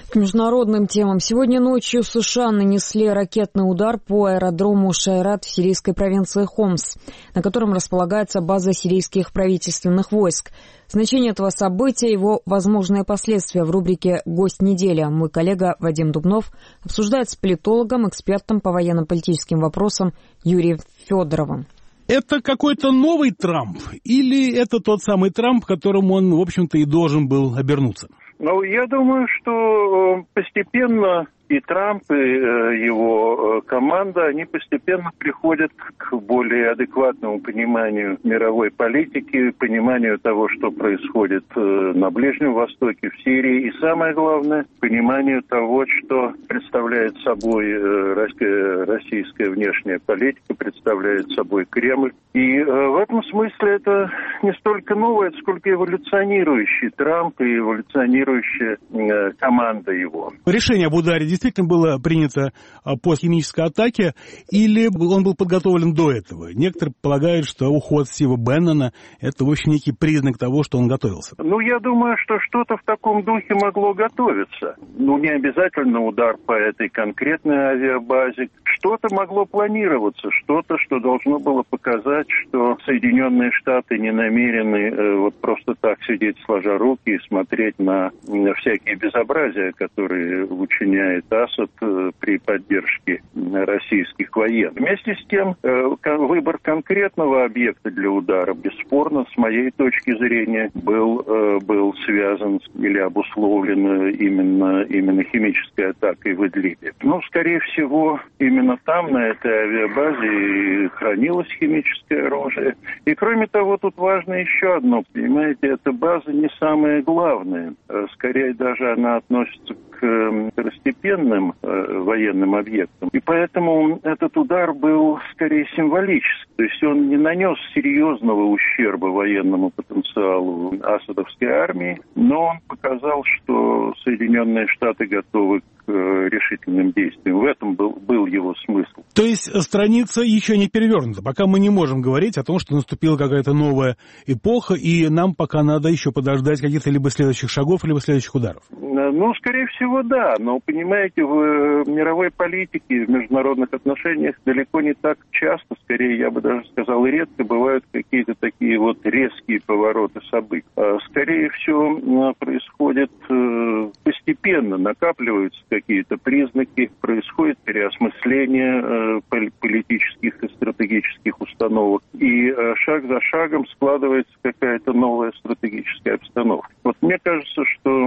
К международным темам. Сегодня ночью США нанесли ракетный удар по аэродрому Шайрат в сирийской провинции Хомс, на котором располагается база сирийских правительственных войск. Значение этого события и его возможные последствия в рубрике «Гость недели». Мой коллега Вадим Дубнов обсуждает с политологом, экспертом по военно-политическим вопросам Юрием Федоровым. Это какой-то новый Трамп или это тот самый Трамп, которым он, в общем-то, и должен был обернуться? Ну, я думаю, что постепенно и Трамп, и его команда, они постепенно приходят к более адекватному пониманию мировой политики, пониманию того, что происходит на Ближнем Востоке, в Сирии, и самое главное, пониманию того, что представляет собой российская внешняя политика, представляет собой Кремль. И в этом смысле это не столько новое, сколько эволюционирующий Трамп и эволюционирующая команда его. Решение об ударе действительно было принято после химической атаки, или он был подготовлен до этого? Некоторые полагают, что уход Стива Беннона – это, в общем, некий признак того, что он готовился. Ну, я думаю, что что-то в таком духе могло готовиться. Ну, не обязательно удар по этой конкретной авиабазе. Что-то могло планироваться, что-то, что должно было показать, что Соединенные Штаты не намерены вот просто так сидеть сложа руки и смотреть на всякие безобразия, которые учиняет Асад при поддержке российских военных. Вместе с тем, выбор конкретного объекта для удара, бесспорно, с моей точки зрения, был связан или обусловлен именно химической атакой в Идлибе. Ну, скорее всего, именно там, на этой авиабазе, и хранилось химическое оружие. И, кроме того, тут важно еще одно. Понимаете, эта база не самая главная. Скорее даже она относится к второстепенным военным объектам. И поэтому этот удар был скорее символический. То есть он не нанес серьезного ущерба военному потенциалу асадовской армии, но он показал, что Соединенные Штаты готовы к решительным действиям. В этом был его смысл. То есть страница еще не перевернута. Пока мы не можем говорить о том, что наступила какая-то новая эпоха, и нам пока надо еще подождать каких-то либо следующих шагов, либо следующих ударов. Ну, скорее всего, да. Но, понимаете, в мировой политике, в международных отношениях далеко не так часто, скорее, я бы даже сказал, редко бывают какие-то такие вот резкие повороты событий. Скорее всего, происходит постепенно, накапливаются какие-то признаки, происходит переосмысление политических и стратегических установок, и шаг за шагом складывается какая-то новая стратегическая обстановка. Вот мне кажется,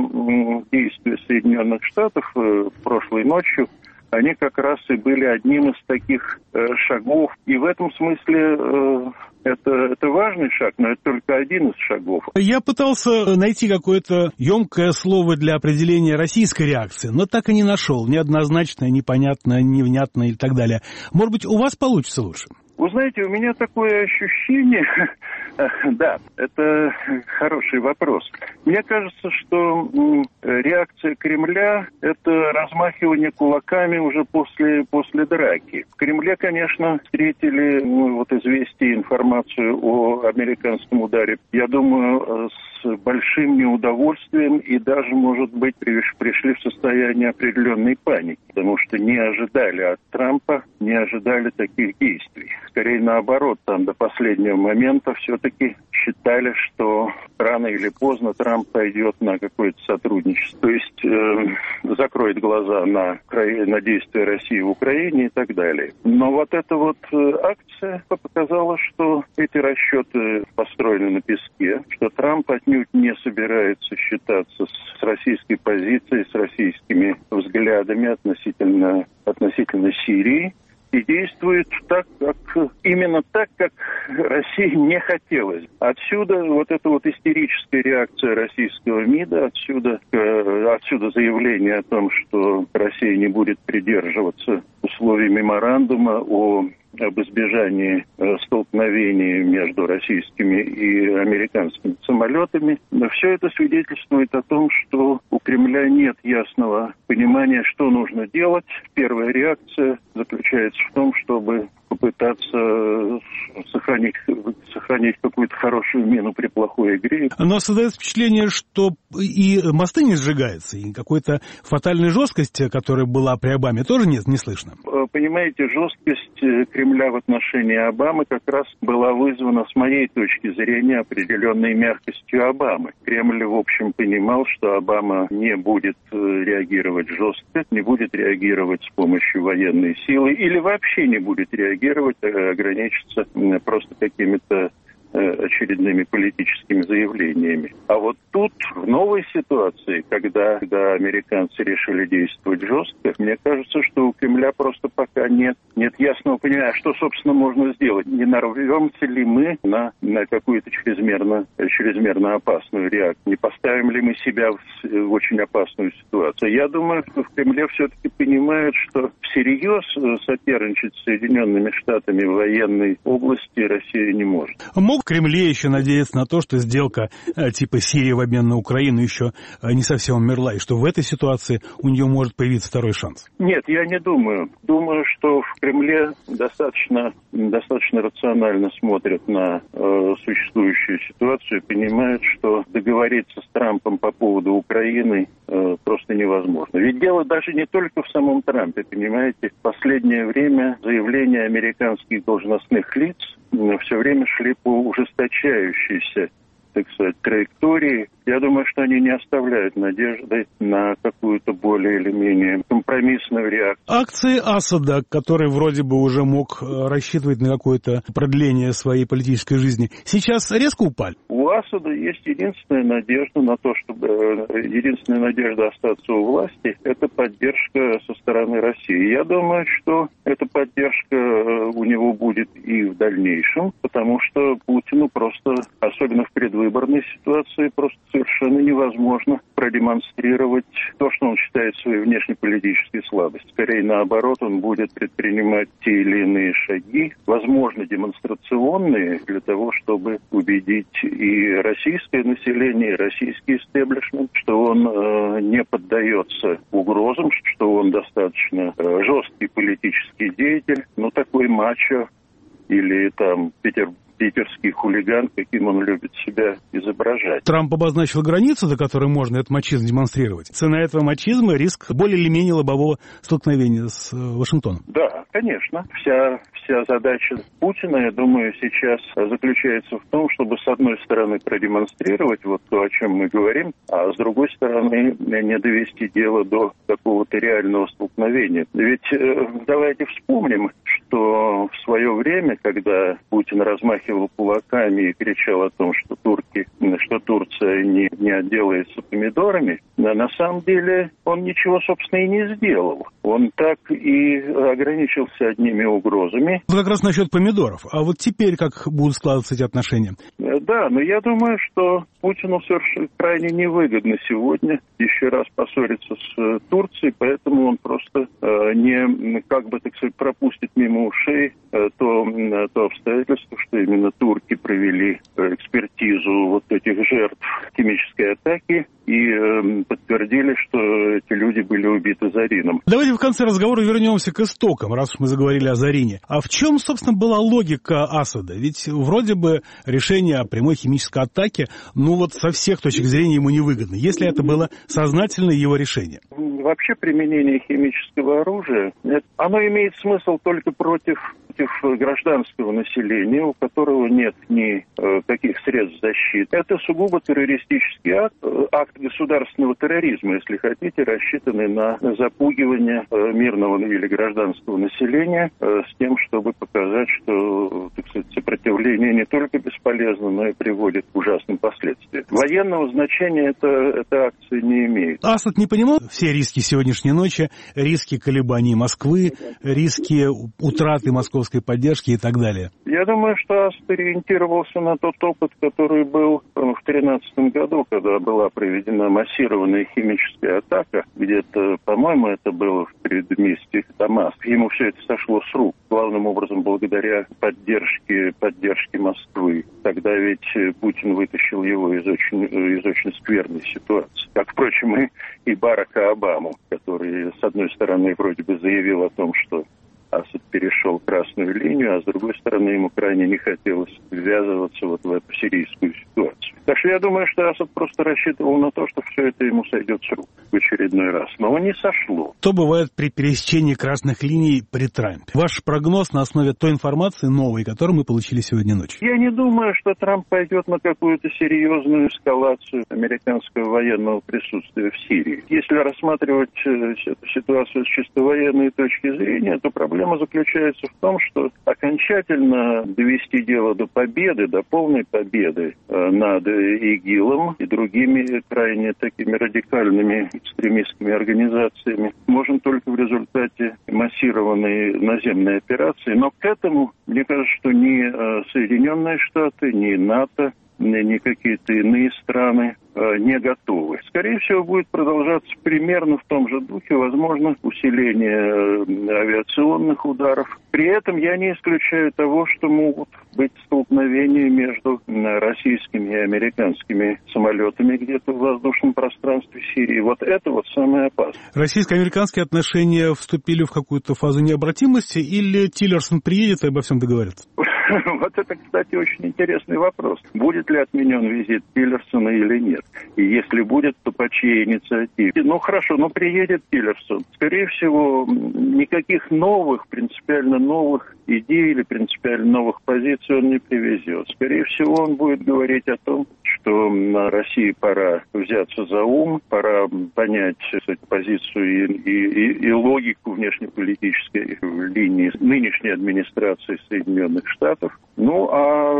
что действия Соединенных Штатов прошлой ночью, они как раз и были одним из таких шагов. И в этом смысле это важный шаг, но это только один из шагов. Я пытался найти какое-то емкое слово для определения российской реакции, но так и не нашел. Неоднозначное, непонятное, невнятное и так далее. Может быть, у вас получится лучше? Вы знаете, у меня такое ощущение, да, это хороший вопрос. Мне кажется, что реакция Кремля – это размахивание кулаками уже после драки. В Кремле, конечно, встретили известие, информацию о американском ударе, я думаю, с большим неудовольствием и даже, может быть, пришли в состояние определенной паники, потому что не ожидали от Трампа, не ожидали таких действий. Скорее наоборот, там до последнего момента все-таки считали, что рано или поздно Трамп пойдет на какое-то сотрудничество, то есть закроет глаза на действия России в Украине и так далее. Но вот эта вот акция показала, что эти расчеты построены на песке, что Трамп отнюдь не собирается считаться с российской позицией, с российскими взглядами относительно Сирии, и действует именно так, как России не хотелось. Отсюда вот эта вот истерическая реакция российского МИДа, отсюда заявление о том, что Россия не будет придерживаться условий меморандума об избежании столкновений между российскими и американскими самолетами. Но все это свидетельствует о том, что у Кремля нет ясного понимания, что нужно делать. Первая реакция заключается в том, чтобы попытаться сохранить какую-то хорошую мину при плохой игре. Но создается впечатление, что и мосты не сжигаются, и какой-то фатальной жесткости, которая была при Обаме, тоже не слышно. Понимаете, жесткость Кремля в отношении Обамы как раз была вызвана, с моей точки зрения, определенной мягкостью Обамы. Кремль, в общем, понимал, что Обама не будет реагировать жестко, не будет реагировать с помощью военной силы или вообще не будет реагировать, ограничиться просто какими-то очередными политическими заявлениями. А вот тут, в новой ситуации, когда американцы решили действовать жестко, мне кажется, что у Кремля просто пока нет ясного понимания, что, собственно, можно сделать. Не нарвемся ли мы на какую-то чрезмерно опасную реакцию? Не поставим ли мы себя в очень опасную ситуацию? Я думаю, что в Кремле все-таки понимают, что всерьез соперничать с Соединенными Штатами в военной области Россия не может. Мог в Кремле еще надеяться на то, что сделка типа Сирии в обмен на Украину еще не совсем умерла, и что в этой ситуации у нее может появиться второй шанс? Нет, я не думаю. Думаю, что в Кремле достаточно рационально смотрят на существующую ситуацию и понимают, что договориться с Трампом по поводу Украины просто невозможно. Ведь дело даже не только в самом Трампе, понимаете. В последнее время заявления американских должностных лиц все время шли по ужесточающейся, так сказать, траектории. Я думаю, что они не оставляют надежды на какую-то более или менее компромиссную реакцию. Акции Асада, который вроде бы уже мог рассчитывать на какое-то продление своей политической жизни, сейчас резко упали? У Асада есть единственная надежда на то, чтобы единственная надежда остаться у власти, это поддержка со стороны России. Я думаю, что эта поддержка у него будет и в дальнейшем, потому что Путину просто, особенно в предвыборной ситуации, просто совершенно невозможно продемонстрировать то, что он считает своей внешнеполитической слабостью. Скорее, наоборот, он будет предпринимать те или иные шаги, возможно, демонстрационные, для того, чтобы убедить и российское население, и российский истеблишмент, что он не поддается угрозам, что он достаточно жесткий политический деятель, но такой мачо или там питерский хулиган, каким он любит себя изображать. Трамп обозначил границу, до которой можно этот мачизм демонстрировать. Цена этого мачизма — риск более или менее лобового столкновения с Вашингтоном. Да, конечно. Вся задача Путина, я думаю, сейчас заключается в том, чтобы с одной стороны продемонстрировать вот то, о чем мы говорим, а с другой стороны не довести дело до какого-то реального столкновения. Ведь давайте вспомним, что в свое время, когда Путин размахивал кулаками и кричал о том, что Турция не отделается помидорами, на самом деле он ничего, собственно, и не сделал. Он так и ограничился одними угрозами. Как раз насчет помидоров. А вот теперь как будут складываться эти отношения? Да, но я думаю, что Путину совершенно крайне невыгодно сегодня еще раз поссориться с Турцией, поэтому он просто не, как бы, так сказать, пропустит мимо ушей то обстоятельство, что именно турки провели экспертизу вот этих жертв химической атаки и подтвердили, что эти люди были убиты Зарином. Давайте в конце разговора вернемся к истокам, раз уж мы заговорили о Зарине. А в чем, собственно, была логика Асада? Ведь вроде бы решение о прямой химической атаке, вот со всех точек зрения ему невыгодно, если это было сознательное его решение. Вообще применение химического оружия, оно имеет смысл только против гражданского населения, у которого нет никаких средств защиты. Это сугубо террористический акт государственного терроризма, если хотите, рассчитанный на запугивание мирного или гражданского населения с тем, чтобы показать, что, так сказать, сопротивление не только бесполезно, но и приводит к ужасным последствиям. Военного значения эта акция не имеет. Асад не понимал все риски сегодняшней ночи, риски колебаний Москвы, риски утраты московской поддержки и так далее? Я думаю, что Асад ориентировался на тот опыт, который был в 2013 году, когда была проведена массированная химическая атака. Где-то, по-моему, это было в предместье Дамаск. Ему все это сошло с рук, главным образом благодаря поддержке Москвы. Тогда ведь Путин вытащил его из очень скверной ситуации. Как, впрочем, и Барака Обаму, который, с одной стороны, вроде бы заявил о том, что Асад перешел красную линию, а с другой стороны ему крайне не хотелось ввязываться вот в эту сирийскую ситуацию. Так что я думаю, что Асад просто рассчитывал на то, что все это ему сойдет с рук в очередной раз. Но не сошло. Что бывает при пересечении красных линий при Трампе? Ваш прогноз на основе той информации новой, которую мы получили сегодня ночью? Я не думаю, что Трамп пойдет на какую-то серьезную эскалацию американского военного присутствия в Сирии. Если рассматривать эту ситуацию с чисто военной точки зрения, то проблема заключается в том, что окончательно довести дело до победы, до полной победы над ИГИЛом и другими крайне такими радикальными экстремистскими организациями можем только в результате массированной наземной операции. Но к этому, мне кажется, что ни Соединенные Штаты, ни НАТО, ни какие-то иные страны не готовы. Скорее всего, будет продолжаться примерно в том же духе, возможно, усиление авиационных ударов. При этом я не исключаю того, что могут быть столкновения между российскими и американскими самолетами где-то в воздушном пространстве Сирии. Вот это вот самое опасное. Российско-американские отношения вступили в какую-то фазу необратимости или Тиллерсон приедет и обо всем договорится? Вот это, кстати, очень интересный вопрос. Будет ли отменен визит Тиллерсона или нет? И если будет, то по чьей инициативе? Ну, хорошо, но приедет Тиллерсон. Скорее всего, никаких новых, принципиально новых идей или принципиально новых позиций он не привезет. Скорее всего, он будет говорить о том, что на России пора взяться за ум, пора понять позицию и логику внешнеполитической линии нынешней администрации Соединенных Штатов. Ну, а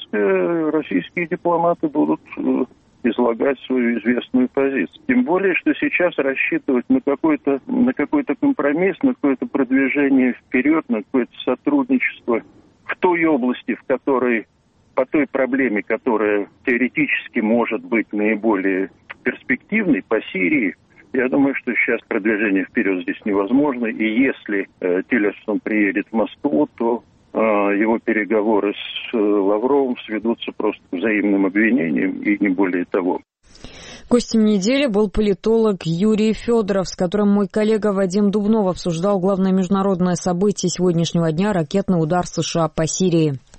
российские дипломаты будут излагать свою известную позицию. Тем более, что сейчас рассчитывать на какой-то компромисс, на какое-то продвижение вперед, на какое-то сотрудничество в той области, в которой по той проблеме, которая теоретически может быть наиболее перспективной, по Сирии, я думаю, что сейчас продвижение вперед здесь невозможно. И если Тиллерсон приедет в Москву, то его переговоры с Лавровым сведутся просто к взаимным обвинениям и не более того. Гостем недели был политолог Юрий Федоров, с которым мой коллега Вадим Дубнов обсуждал главное международное событие сегодняшнего дня — ракетный удар США по Сирии.